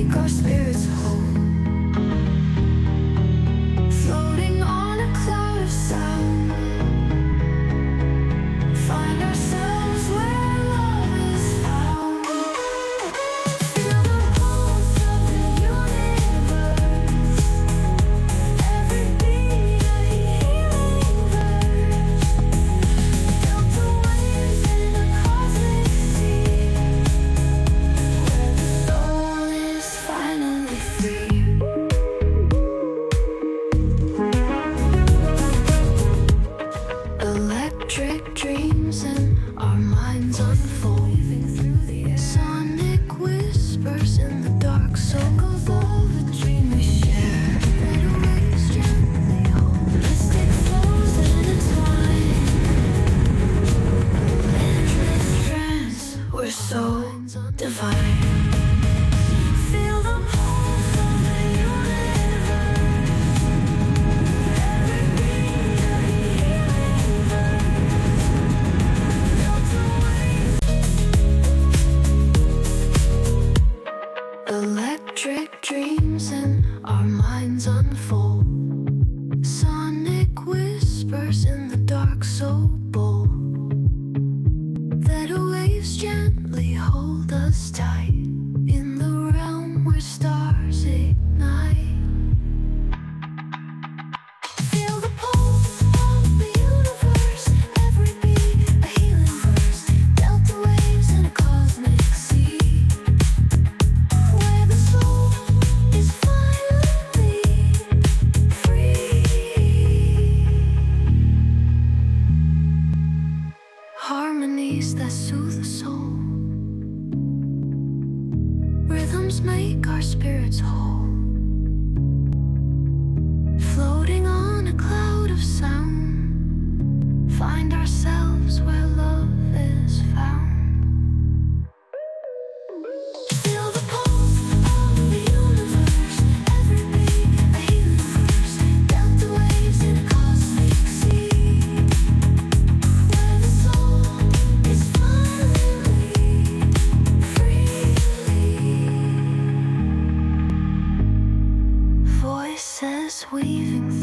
make our spirits whole. Floating on a cloud of sound, find ourselves where love is found. Feel the pulse of the universe, every beat a healing verse. Delta waves in a cosmic sea, where the soul is finally free. Electric dreams and our minds unfold, through the air. Sonic whispers in the dark, so of all the dream we share. That waves gently hold, mystic flows intertwine. Endless trance, we're so divine. Feel the pulse of the universe, every beat a healing verse. Delta waves. Electric dreams and our minds unfold. Sonic whispers in the dark, so bold that waves gently hold us tight in the realm where stars ignite. Feel the pulse of the universe, every beat a healing verse. Delta waves in a cosmic sea, where the soul is finally free. Harmonies that soothe the soul, rhythms make our spirits whole. Floating on a cloud of sound, find ourselves where love is found. Feel the pulse of the universe, every beat a healing verse. Delta waves in a cosmic sea, where the soul is finally free. Voices weaving